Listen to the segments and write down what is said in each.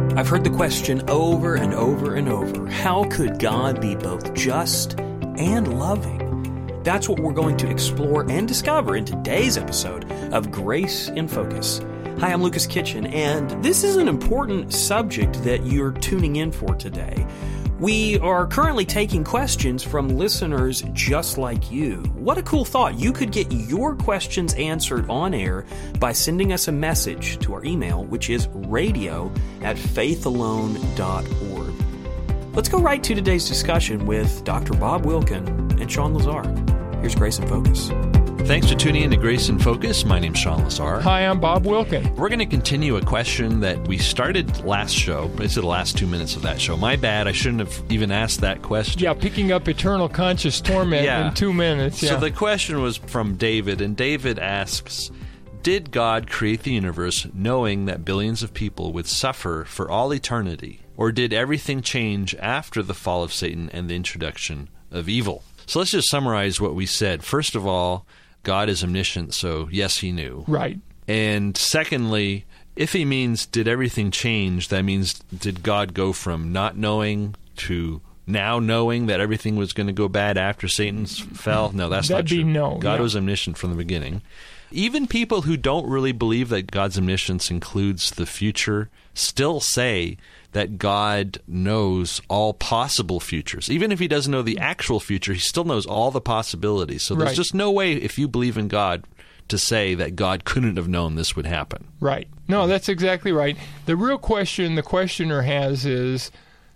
I've heard the question over and over and over, how could God be both just and loving? That's what we're going to explore and discover in today's episode of Grace in Focus. Hi, I'm Lucas Kitchen, and this is an important subject that you're tuning in for today. We are currently taking questions from listeners just like you. What a cool thought. You could get your questions answered on air by sending us a message to our email, which is radio@faithalone.org. Let's go right to today's discussion with Dr. Bob Wilkin and Sean Lazar. Here's Grace in Focus. Thanks for tuning in to Grace in Focus. My name's Sean Lazar. Hi, I'm Bob Wilkin. We're going to continue a question that we started last show. It's the last 2 minutes of that show. My bad. I shouldn't have even asked that question. Yeah, picking up eternal conscious torment in 2 minutes. Yeah. So the question was from David, and David asks, did God create the universe knowing that billions of people would suffer for all eternity? Or did everything change after the fall of Satan and the introduction of evil? So let's just summarize what we said. First of all, God is omniscient, so yes, he knew. Right. And secondly, if he means did everything change, that means did God go from not knowing to now knowing that everything was going to go bad after Satan fell? No, that's not true. That'd be no. God was omniscient from the beginning. Even people who don't really believe that God's omniscience includes the future still say that God knows all possible futures. Even if he doesn't know the actual future, he still knows all the possibilities. So there's just no way, if you believe in God, to say that God couldn't have known this would happen. Right. No, that's exactly right. The real question the questioner has is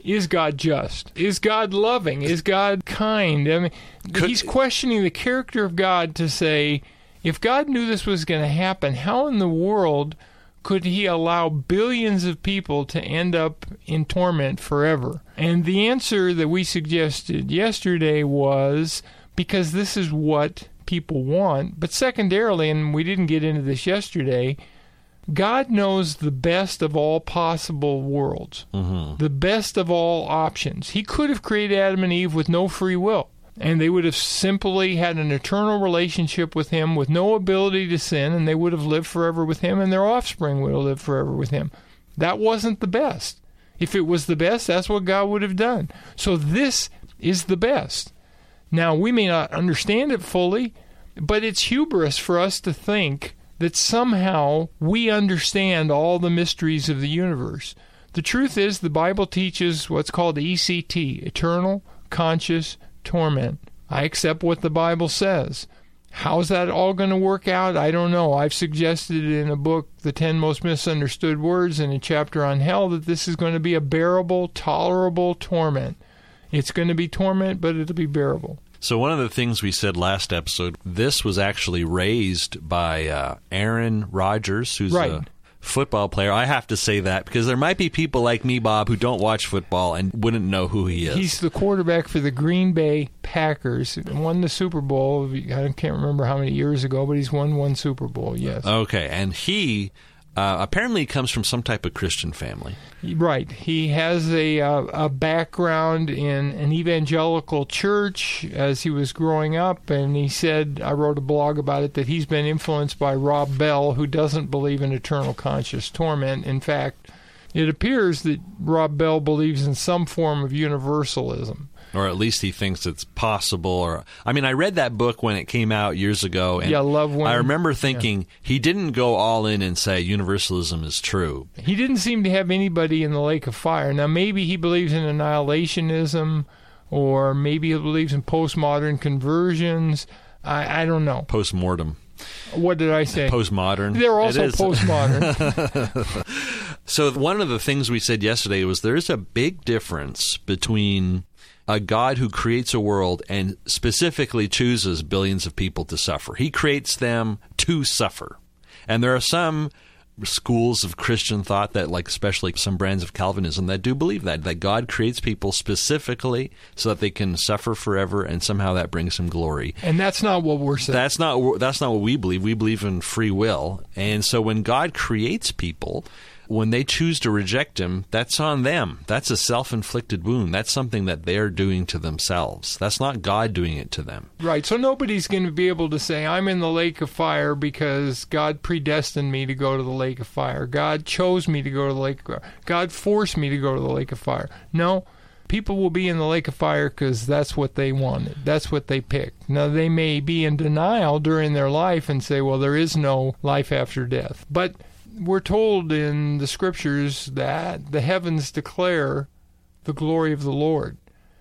God just? Is God loving? Is God kind? I mean, he's questioning the character of God to say, if God knew this was going to happen, how in the world could he allow billions of people to end up in torment forever? And the answer that we suggested yesterday was because this is what people want. But secondarily, and we didn't get into this yesterday, God knows the best of all possible worlds, the best of all options. He could have created Adam and Eve with no free will, and they would have simply had an eternal relationship with him with no ability to sin, and they would have lived forever with him, and their offspring would have lived forever with him. That wasn't the best. If it was the best, that's what God would have done. So this is the best. Now, we may not understand it fully, but it's hubris for us to think that somehow we understand all the mysteries of the universe. The truth is, the Bible teaches what's called ECT, eternal conscious torment. I accept what the Bible says. How's that all going to work out? I don't know. I've suggested in a book, The 10 Most Misunderstood Words, in a chapter on hell, that this is going to be a bearable, tolerable torment. It's going to be torment, but it'll be bearable. So one of the things we said last episode, this was actually raised by Aaron Rodgers, who's a football player. I have to say that because there might be people like me, Bob, who don't watch football and wouldn't know who he is. He's the quarterback for the Green Bay Packers. Won the Super Bowl. I can't remember how many years ago, but he's won one Super Bowl, yes. Okay, and he apparently comes from some type of Christian family. Right. He has a background in an evangelical church as he was growing up, and he said, I wrote a blog about it, that he's been influenced by Rob Bell, who doesn't believe in eternal conscious torment. In fact, it appears that Rob Bell believes in some form of universalism. Or at least he thinks it's possible. I read that book when it came out years ago. And I remember thinking he didn't go all in and say universalism is true. He didn't seem to have anybody in the lake of fire. Now, maybe he believes in annihilationism, or maybe he believes in postmodern conversions. I don't know. Postmortem. What did I say? Postmodern. They're also postmodern. So one of the things we said yesterday was there's a big difference between a God who creates a world and specifically chooses billions of people to suffer. He creates them to suffer. And there are some schools of Christian thought that, like especially some brands of Calvinism, that do believe that God creates people specifically so that they can suffer forever, and somehow that brings him glory. And that's not what we're saying. That's not what we believe. We believe in free will. And so when God creates people, when they choose to reject him, that's on them. That's a self-inflicted wound. That's something that they're doing to themselves. That's not God doing it to them. Right. So nobody's going to be able to say, I'm in the lake of fire because God predestined me to go to the lake of fire. God chose me to go to the lake of fire. God forced me to go to the lake of fire. No. People will be in the lake of fire because that's what they wanted. That's what they picked. Now, they may be in denial during their life and say, well, there is no life after death. But we're told in the Scriptures that the heavens declare the glory of the Lord.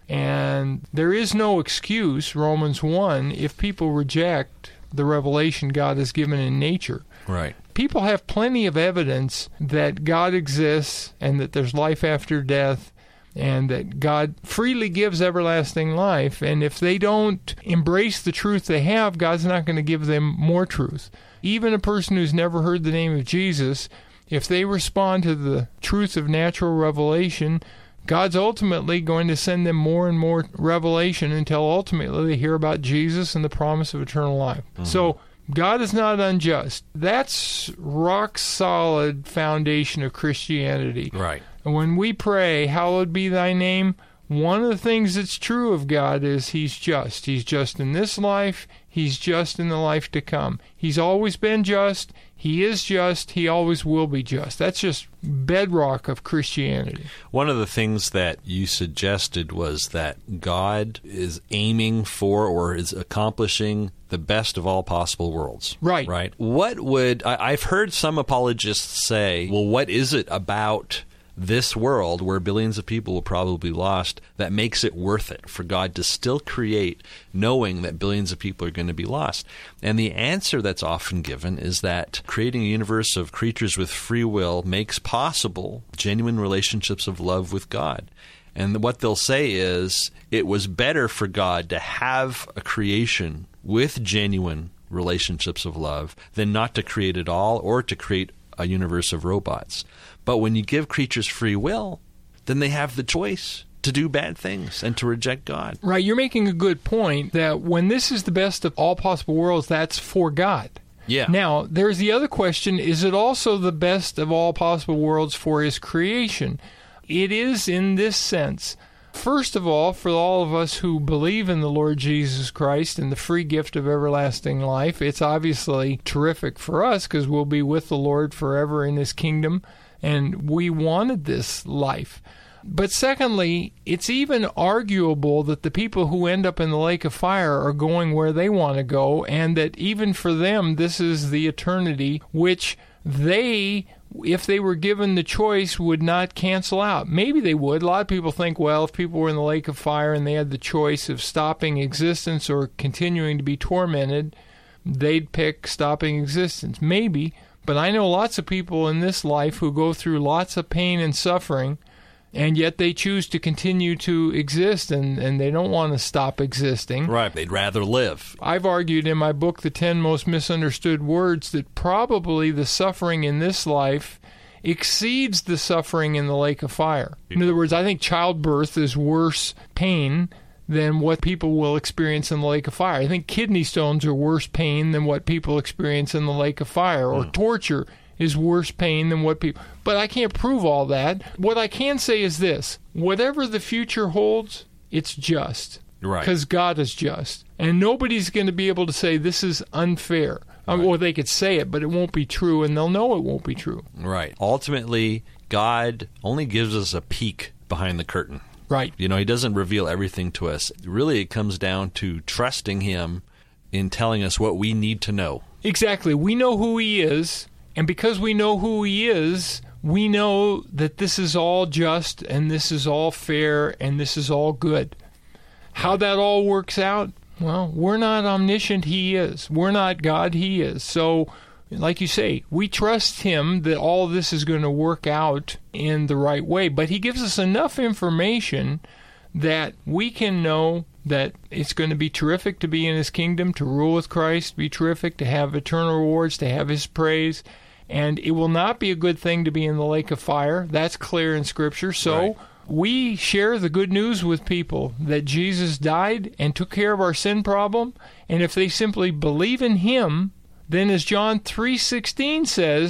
And there is no excuse, Romans 1, if people reject the revelation God has given in nature. Right. People have plenty of evidence that God exists and that there's life after death, and that God freely gives everlasting life. And if they don't embrace the truth they have, God's not going to give them more truth. Even a person who's never heard the name of Jesus, if they respond to the truth of natural revelation, God's ultimately going to send them more and more revelation until ultimately they hear about Jesus and the promise of eternal life. Mm-hmm. So God is not unjust. That's rock solid foundation of Christianity. Right. And when we pray, hallowed be thy name, one of the things that's true of God is he's just. He's just in this life. He's just in the life to come. He's always been just. He is just. He always will be just. That's just bedrock of Christianity. One of the things that you suggested was that God is aiming for or is accomplishing the best of all possible worlds. Right. Right. What would... I've heard some apologists say, well, what is it about this world where billions of people will probably be lost that makes it worth it for God to still create, knowing that billions of people are going to be lost? And the answer that's often given is that creating a universe of creatures with free will makes possible genuine relationships of love with God. And what they'll say is it was better for God to have a creation with genuine relationships of love than not to create it all or to create a universe of robots. But when you give creatures free will, then they have the choice to do bad things and to reject God. Right. You're making a good point that when this is the best of all possible worlds, that's for God. Yeah. Now, there's the other question, is it also the best of all possible worlds for his creation? It is in this sense. First of all, for all of us who believe in the Lord Jesus Christ and the free gift of everlasting life, it's obviously terrific for us because we'll be with the Lord forever in his kingdom, and we wanted this life. But secondly, it's even arguable that the people who end up in the lake of fire are going where they want to go, and that even for them, this is the eternity which they, if they were given the choice, would not cancel out. Maybe they would. A lot of people think, well, if people were in the lake of fire and they had the choice of stopping existence or continuing to be tormented, they'd pick stopping existence. Maybe. But I know lots of people in this life who go through lots of pain and suffering, and yet they choose to continue to exist, and they don't want to stop existing. Right. They'd rather live. I've argued in my book, The 10 Most Misunderstood Words, that probably the suffering in this life exceeds the suffering in the lake of fire. In other words, I think childbirth is worse pain than what people will experience in the lake of fire. I think kidney stones are worse pain than what people experience in the lake of fire, or torture is worse pain than what people... But I can't prove all that. What I can say is this: whatever the future holds, it's just. Right. Because God is just. And nobody's going to be able to say this is unfair. Right. Or they could say it, but it won't be true, and they'll know it won't be true. Right. Ultimately, God only gives us a peek behind the curtain. Right. You know, he doesn't reveal everything to us. Really, it comes down to trusting him in telling us what we need to know. Exactly. We know who he is, and because we know who he is, we know that this is all just, and this is all fair, and this is all good. How that all works out, well, we're not omniscient, he is. We're not God, he is. So, like you say, we trust him that all this is going to work out in the right way. But he gives us enough information that we can know that it's going to be terrific to be in his kingdom, to rule with Christ, be terrific, to have eternal rewards, to have his praise. And it will not be a good thing to be in the lake of fire. That's clear in Scripture. So right. We share the good news with people that Jesus died and took care of our sin problem. And if they simply believe in him, then as John 3:16 says,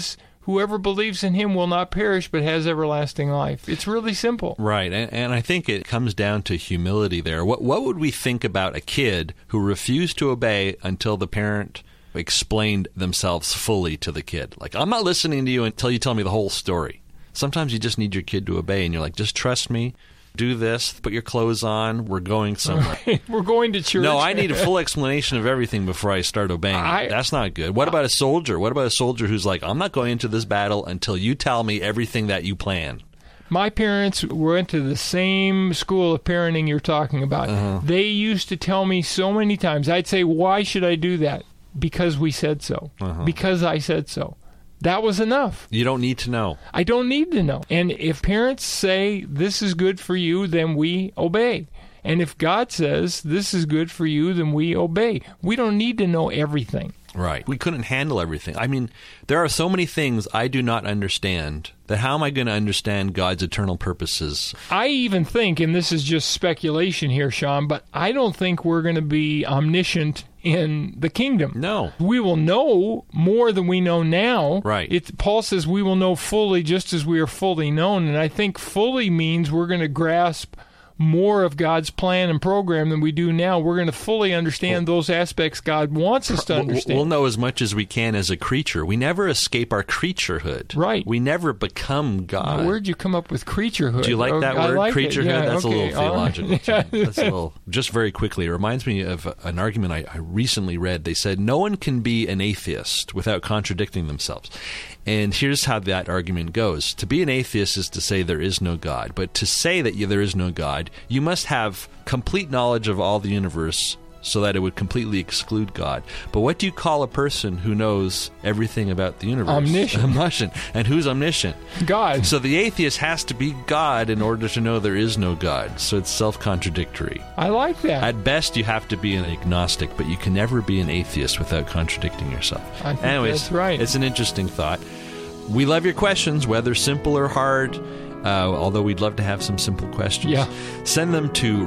whoever believes in him will not perish but has everlasting life. It's really simple. Right, and I think it comes down to humility there. What would we think about a kid who refused to obey until the parent explained themselves fully to the kid? Like, I'm not listening to you until you tell me the whole story. Sometimes you just need your kid to obey, and you're like, just trust me. Do this, put your clothes on, we're going somewhere. We're going to church. No, I need a full explanation of everything before I start obeying. That's not good. What about a soldier? What about a soldier who's like, I'm not going into this battle until you tell me everything that you plan? My parents went to the same school of parenting you're talking about. They used to tell me so many times, I'd say, why should I do that? Because we said so. Because I said so. That was enough. You don't need to know. I don't need to know. And if parents say this is good for you, then we obey. And if God says this is good for you, then we obey. We don't need to know everything. Right. We couldn't handle everything. I mean, there are so many things I do not understand that how am I going to understand God's eternal purposes? I even think, and this is just speculation here, Sean, but I don't think we're going to be omniscient in the kingdom. No. We will know more than we know now. Right. Paul says we will know fully just as we are fully known, and I think fully means we're going to grasp more of God's plan and program than we do now. We're going to fully understand those aspects God wants us to understand. We'll know as much as we can as a creature. We never escape our creaturehood. Right. We never become God. Now, where'd you come up with creaturehood? Do you like that word, like creaturehood? Yeah, that's okay. a little theological. That's a little. Just very quickly, it reminds me of an argument I recently read. They said no one can be an atheist without contradicting themselves. And here's how that argument goes. To be an atheist is to say there is no God. But to say that there is no God, you must have complete knowledge of all the universe so that it would completely exclude God. But what do you call a person who knows everything about the universe? Omniscient. And who's omniscient? God. So the atheist has to be God in order to know there is no God. So it's self-contradictory. I like that. At best, you have to be an agnostic, but you can never be an atheist without contradicting yourself. I think Anyways, that's right. It's an interesting thought. We love your questions, whether simple or hard. Although we'd love to have some simple questions. Yeah. Send them to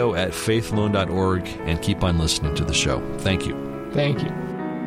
radio@faithalone.org and keep on listening to the show. Thank you. Thank you.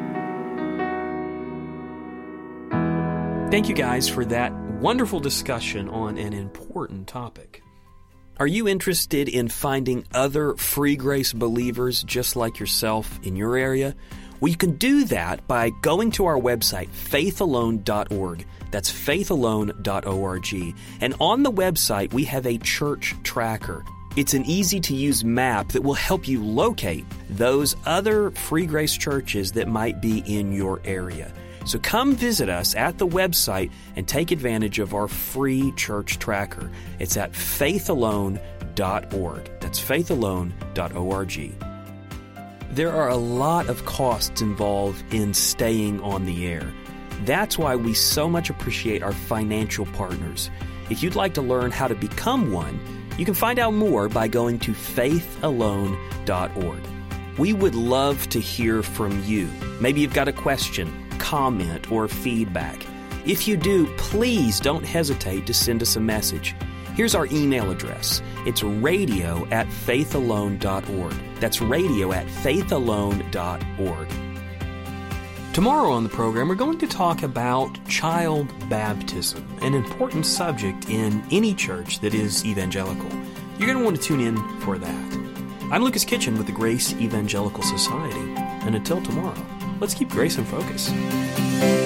Thank you guys for that wonderful discussion on an important topic. Are you interested in finding other free grace believers just like yourself in your area? Well, you can do that by going to our website, faithalone.org. That's faithalone.org. And on the website, we have a church tracker. It's an easy-to-use map that will help you locate those other free grace churches that might be in your area. So come visit us at the website and take advantage of our free church tracker. It's at faithalone.org. That's faithalone.org. There are a lot of costs involved in staying on the air. That's why we so much appreciate our financial partners. If you'd like to learn how to become one, you can find out more by going to faithalone.org. We would love to hear from you. Maybe you've got a question, comment, or feedback. If you do, please don't hesitate to send us a message. Here's our email address. It's radio@faithalone.org. That's radio@faithalone.org. Tomorrow on the program, we're going to talk about child baptism, an important subject in any church that is evangelical. You're going to want to tune in for that. I'm Lucas Kitchen with the Grace Evangelical Society. And until tomorrow, let's keep grace in focus.